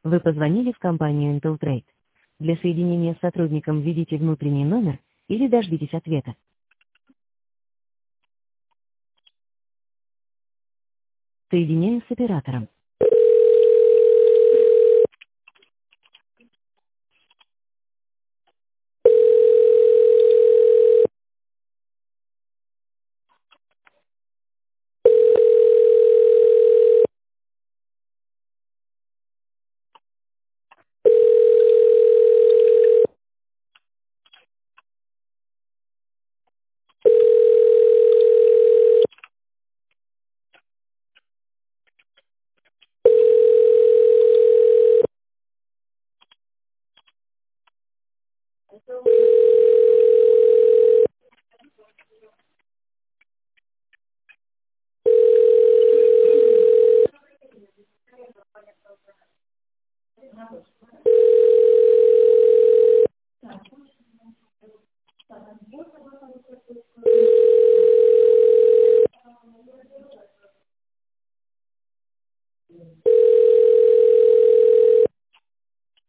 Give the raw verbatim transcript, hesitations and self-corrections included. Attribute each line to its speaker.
Speaker 1: Вы позвонили в компанию Inteltrade. Для соединения с сотрудником введите внутренний номер или дождитесь ответа. Соединяю с оператором.